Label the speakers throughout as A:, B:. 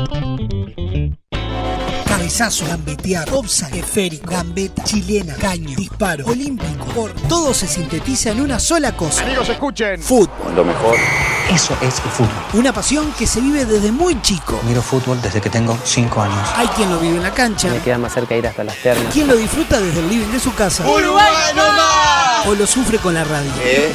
A: Cabezazo, gambetear, offside, esférico, gambeta, chilena, caño, disparo, olímpico, corno. Todo se sintetiza en una sola cosa.
B: Amigos, escuchen.
A: Fútbol.
C: Lo mejor.
D: Eso es el fútbol.
A: Una pasión que se vive desde muy chico.
D: Miro fútbol desde que tengo 5 años.
A: Hay quien lo vive en la cancha.
E: Me queda más cerca ir hasta las termas.
A: Quien lo disfruta desde el living de su casa.
B: ¡Uruguay no más!
A: O lo sufre con la radio.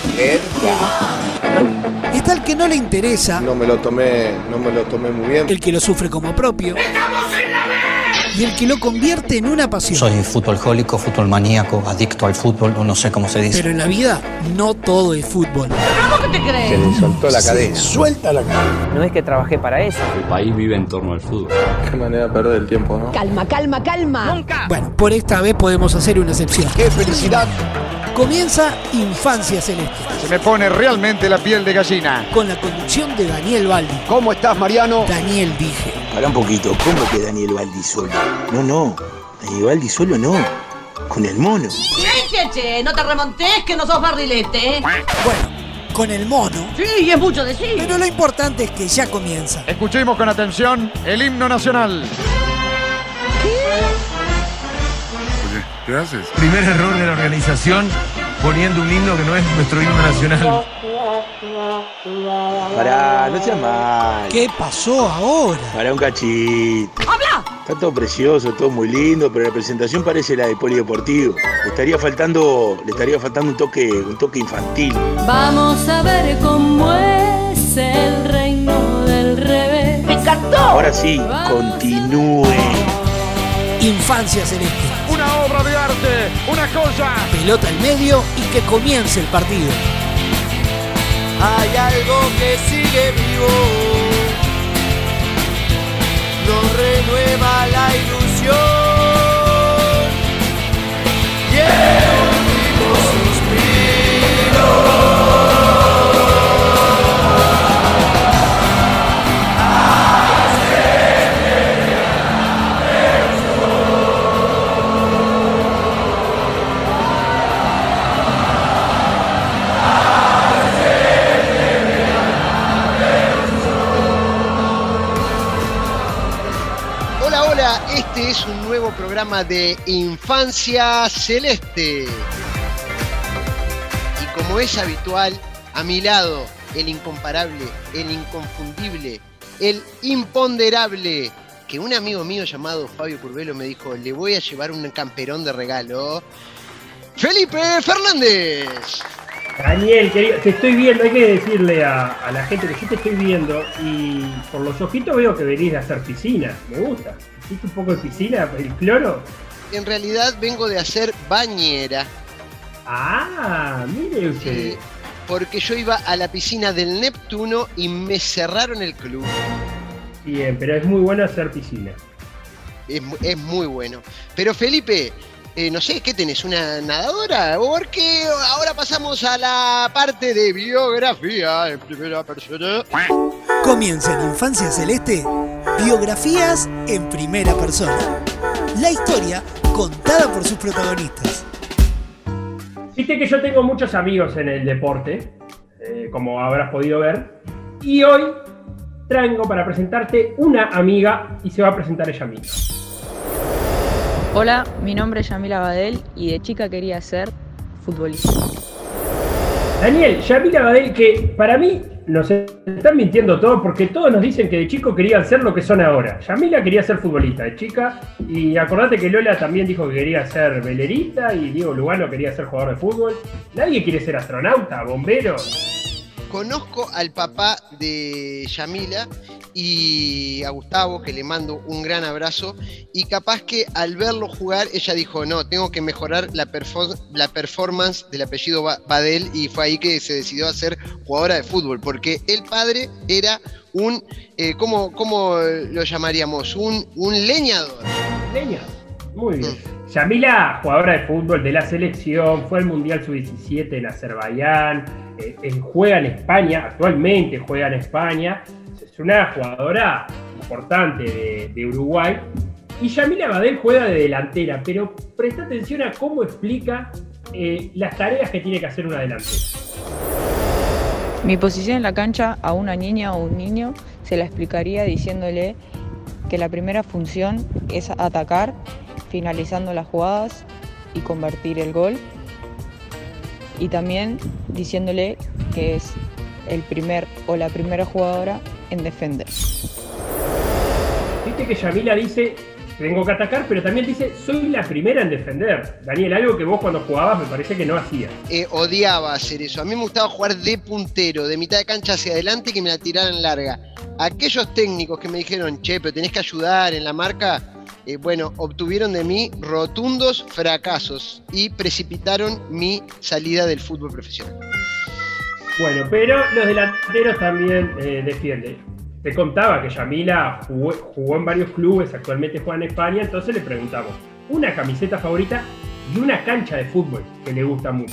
A: Está el que no le interesa.
F: No me lo tomé muy bien.
A: El que lo sufre como propio. Y el que lo convierte en una pasión.
D: Soy futboljólico, fútbol maníaco, adicto al fútbol, no sé cómo se dice.
A: Pero en la vida no todo es fútbol.
G: ¿Cómo que te crees?
F: Se le soltó la cadena.
A: Suelta la cadena.
E: No es que trabajé para eso.
C: El país vive en torno al fútbol.
F: Qué manera de perder el tiempo, ¿no?
G: Calma, calma, calma.
E: ¡Nunca!
A: Bueno, por esta vez podemos hacer una excepción.
B: ¡Qué felicidad!
A: Comienza Infancia Celeste.
B: Se me pone realmente la piel de gallina.
A: Con la conducción de Daniel Baldi.
B: ¿Cómo estás, Mariano?
A: Daniel Dije.
H: Pará un poquito, ¿cómo que Daniel Baldi solo? No, Daniel Baldi solo no, con el mono.
G: Che, no te remontes que no sos barrilete, ¿eh?
A: Bueno, con el mono.
G: Sí, y es mucho decir.
A: Pero lo importante es que ya comienza.
B: Escuchemos con atención el himno nacional.
F: ¿Qué haces?
I: Primer error de la organización poniendo un himno que no es nuestro himno nacional.
H: Pará, no seas mal.
A: ¿Qué pasó ahora?
H: Pará un cachito.
G: ¡Habla!
H: Está todo precioso, todo muy lindo, pero la presentación parece la de polideportivo. Le estaría faltando un toque infantil.
J: Vamos a ver cómo es el reino del revés.
G: ¡Me encantó!
H: Ahora sí, continúe.
A: Infancia Celeste.
B: Una obra de arte, una joya.
A: Pelota al medio y que comience el partido.
K: Hay algo que sigue vivo, nos renueva la ilusión y el último suspiro.
L: Este es un nuevo programa de Infancia Celeste. Y como es habitual, a mi lado, el incomparable, el inconfundible, el imponderable, que un amigo mío llamado Fabio Curvelo me dijo, le voy a llevar un camperón de regalo, Felipe Fernández.
M: Daniel, querido, te estoy viendo, hay que decirle a la gente que yo te estoy viendo y por los ojitos veo que venís de hacer piscina, me gusta. ¿Hiciste un poco de piscina, el cloro?
L: En realidad vengo de hacer bañera.
M: Ah, mire usted.
L: Sí, porque yo iba a la piscina del Neptuno y me cerraron el club.
M: Bien, pero es muy bueno hacer piscina.
L: Es muy bueno. Pero Felipe, no sé, ¿qué tenés? ¿Una nadadora? Porque ahora pasamos a la parte de biografía en primera persona.
A: Comienza en Infancia Celeste, biografías en primera persona. La historia contada por sus protagonistas.
M: Viste que yo tengo muchos amigos en el deporte, como habrás podido ver, y hoy traigo para presentarte una amiga y se va a presentar ella misma.
N: Hola, mi nombre es Yamila Badel y de chica quería ser futbolista.
M: Daniel, Yamila Badel, que para mí nos están mintiendo todos porque todos nos dicen que de chico querían ser lo que son ahora. Yamila quería ser futbolista de chica y acordate que Lola también dijo que quería ser velerista y Diego Lugano quería ser jugador de fútbol. Nadie quiere ser astronauta, bombero.
L: Conozco al papá de Yamila y a Gustavo, que le mando un gran abrazo, y capaz que al verlo jugar ella dijo, no, tengo que mejorar la performance del apellido Badel, y fue ahí que se decidió a ser jugadora de fútbol, porque el padre era un, ¿cómo lo llamaríamos? Un leñador.
M: Leñador, muy bien. Yamila, jugadora de fútbol de la selección, fue al Mundial Sub-17 en Azerbaiyán, juega en España, actualmente juega en España, es una jugadora importante de Uruguay, y Yamila Badel juega de delantera, pero presta atención a cómo explica las tareas que tiene que hacer una delantera.
N: Mi posición en la cancha a una niña o un niño se la explicaría diciéndole que la primera función es atacar, finalizando las jugadas y convertir el gol. Y también diciéndole que es el primer o la primera jugadora en defender.
M: Viste que Yamila dice, tengo que atacar, pero también dice, soy la primera en defender. Daniel, algo que vos cuando jugabas me parece que no hacías.
L: Odiaba hacer eso. A mí me gustaba jugar de puntero, de mitad de cancha hacia adelante y que me la tiraran larga. Aquellos técnicos que me dijeron, che, pero tenés que ayudar en la marca, bueno, obtuvieron de mí rotundos fracasos y precipitaron mi salida del fútbol profesional.
M: Bueno, pero los delanteros también defienden. Te contaba que Yamila jugó en varios clubes, actualmente juega en España, entonces le preguntamos una camiseta favorita y una cancha de fútbol que le gusta mucho.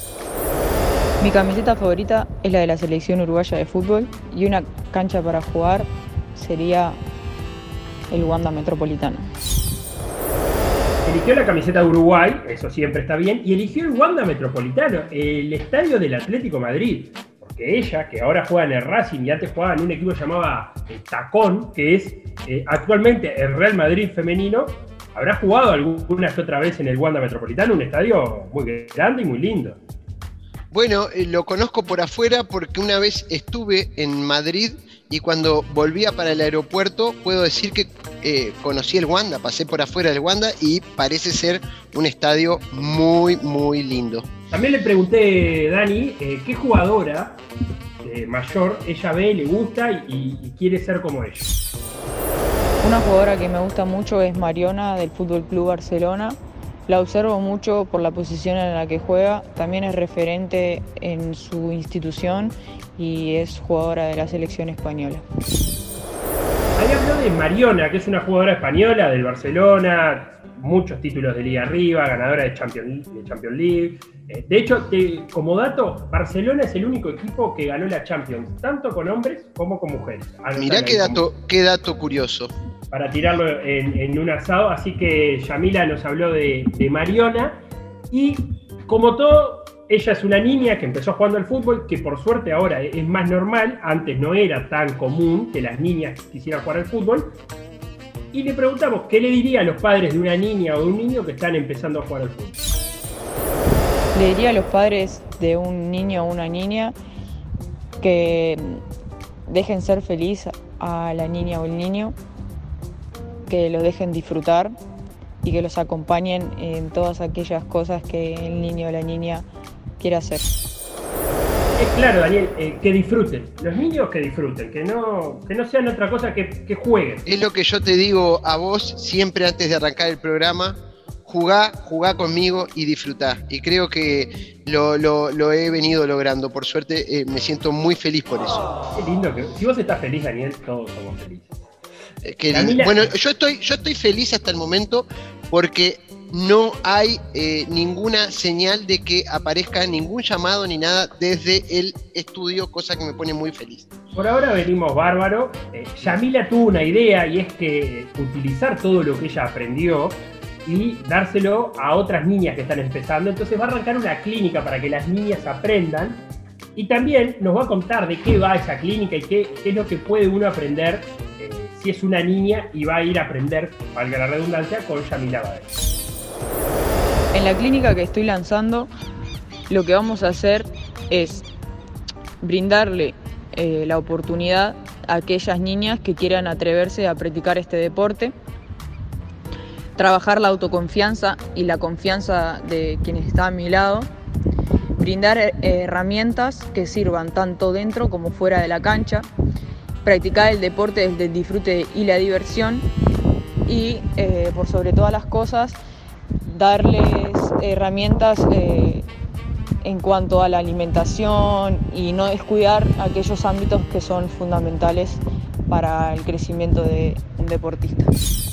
N: Mi camiseta favorita es la de la selección uruguaya de fútbol y una cancha para jugar sería el Wanda Metropolitano.
M: Eligió la camiseta de Uruguay, eso siempre está bien, y eligió el Wanda Metropolitano, el estadio del Atlético Madrid. Porque ella, que ahora juega en el Racing y antes jugaba en un equipo llamado Tacón, que es actualmente el Real Madrid femenino, habrá jugado alguna que otra vez en el Wanda Metropolitano, un estadio muy grande y muy lindo.
L: Bueno, lo conozco por afuera porque una vez estuve en Madrid y cuando volvía para el aeropuerto puedo decir que conocí el Wanda, pasé por afuera del Wanda y parece ser un estadio muy, muy lindo.
M: También le pregunté, Dani, qué jugadora mayor ella ve, le gusta y quiere ser como ella.
N: Una jugadora que me gusta mucho es Mariona del Fútbol Club Barcelona. La observo mucho por la posición en la que juega, también es referente en su institución y es jugadora de la selección española.
M: Ahí habló de Mariona, que es una jugadora española del Barcelona, muchos títulos de Liga arriba, ganadora de Champions League. De hecho, como dato, Barcelona es el único equipo que ganó la Champions, tanto con hombres como con mujeres.
L: Mirá qué dato curioso.
M: Para tirarlo en un asado, así que Yamila nos habló de Mariona y como todo, ella es una niña que empezó jugando al fútbol, que por suerte ahora es más normal, antes no era tan común que las niñas quisieran jugar al fútbol, y le preguntamos qué le diría a los padres de una niña o de un niño que están empezando a jugar al fútbol.
N: Le diría a los padres de un niño o una niña que dejen ser feliz a la niña o el niño, que lo dejen disfrutar y que los acompañen en todas aquellas cosas que el niño o la niña quiera hacer.
M: Es claro, Daniel, que disfruten. Los niños que disfruten, que no sean otra cosa que jueguen.
L: Es lo que yo te digo a vos siempre antes de arrancar el programa. Jugá conmigo y disfrutá. Y creo que lo he venido logrando. Por suerte me siento muy feliz por eso.
M: Qué lindo que... Si vos estás feliz, Daniel, todos somos felices.
L: Bueno, yo estoy feliz hasta el momento porque no hay ninguna señal de que aparezca ningún llamado ni nada desde el estudio, cosa que me pone muy feliz.
M: Por ahora venimos bárbaro. Yamila tuvo una idea y es que utilizar todo lo que ella aprendió y dárselo a otras niñas que están empezando. Entonces va a arrancar una clínica para que las niñas aprendan y también nos va a contar de qué va esa clínica y qué es lo que puede uno aprender si es una niña y va a ir a aprender, valga la redundancia, con Yamila Badel.
N: En la clínica que estoy lanzando, lo que vamos a hacer es brindarle la oportunidad a aquellas niñas que quieran atreverse a practicar este deporte, trabajar la autoconfianza y la confianza de quienes están a mi lado, brindar herramientas que sirvan tanto dentro como fuera de la cancha, practicar el deporte desde el disfrute y la diversión y, por sobre todas las cosas, darles herramientas en cuanto a la alimentación y no descuidar aquellos ámbitos que son fundamentales para el crecimiento de un deportista.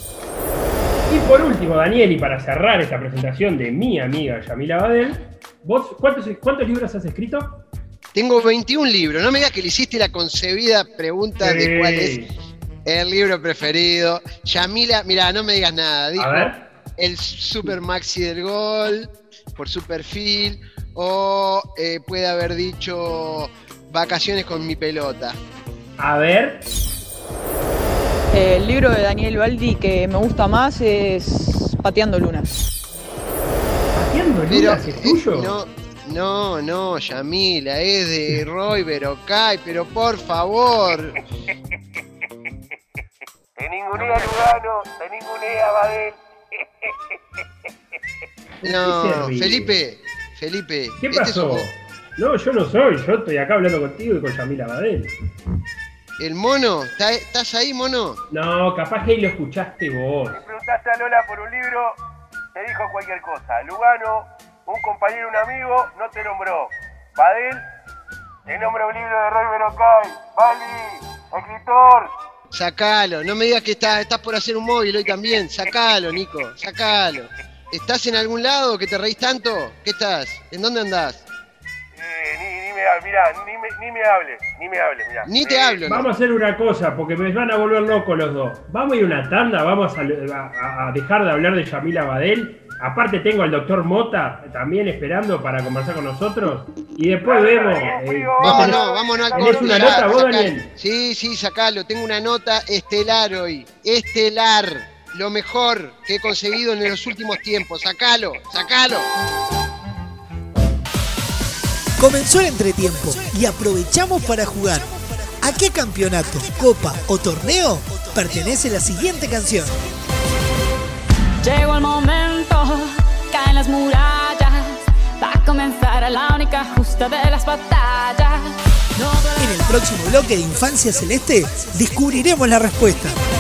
M: Y por último, Daniel, y para cerrar esta presentación de mi amiga Yamila Badel, ¿vos cuántos libros has escrito?
L: Tengo 21 libros. No me digas que le hiciste la concebida pregunta de cuál es el libro preferido. Yamila, mira, no me digas nada. Dijo el Super Maxi del Gol, por su perfil, o puede haber dicho Vacaciones con mi pelota.
M: A ver.
N: El libro de Daniel Baldi que me gusta más es Pateando Lunas.
M: ¿Pateando Lunas es tuyo?
L: No, Yamila, es de Roy Berocay, pero por favor.
K: Te ningunea Lugano, te ningunea Badel.
L: No, Felipe.
M: ¿Qué pasó? No, yo no soy, yo estoy acá hablando contigo y con Yamila Badel.
L: ¿El mono? ¿Estás ahí, mono?
M: No, capaz que ahí lo escuchaste vos.
K: Le preguntaste a Lola por un libro, te dijo cualquier cosa. Lugano, un compañero, un amigo, no te nombró. Badel, te nombra un libro de Roy Berocay. Bali, escritor.
L: Sacalo, no me digas que estás por hacer un móvil hoy también. Sacalo, Nico, sacalo. ¿Estás en algún lado que te reís tanto? ¿Qué estás? ¿En dónde andás?
K: Ni me hables, mirá.
L: Ni te hablo.
M: Vamos a hacer una cosa, porque me van a volver locos los dos. Vamos a ir a una tanda, vamos a dejar de hablar de Yamila Badel. Aparte tengo al doctor Mota también esperando para conversar con nosotros. Y después vemos...
L: vámonos al
M: ¿Tenés una nota vos, Daniel?
L: Sí, sacalo. Tengo una nota estelar hoy. Estelar. Lo mejor que he conseguido en los últimos tiempos. Sacalo.
A: Comenzó el entretiempo y aprovechamos para jugar. ¿A qué campeonato, copa o torneo pertenece la siguiente canción?
J: Llegó el momento, caen las murallas, va a comenzar la única justa de las batallas.
A: En el próximo bloque de Infancia Celeste descubriremos la respuesta.